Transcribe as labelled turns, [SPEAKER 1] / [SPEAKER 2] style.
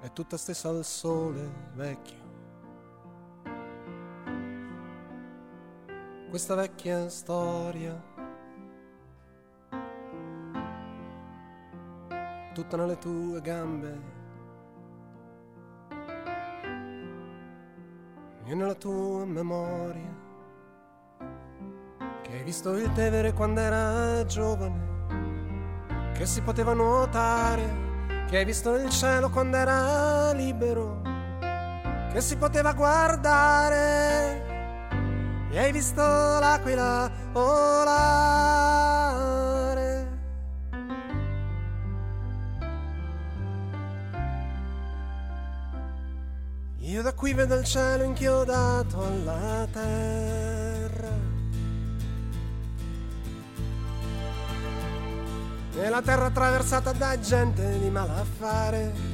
[SPEAKER 1] è tutta stessa al sole vecchio. Questa vecchia storia, tutta nelle tue gambe e nella tua memoria, che hai visto il Tevere quando era giovane, che si poteva nuotare, che hai visto il cielo quando era libero, che si poteva guardare, e hai visto l'aquila volare. Io da qui vedo il cielo inchiodato alla terra e la terra attraversata da gente di malaffare.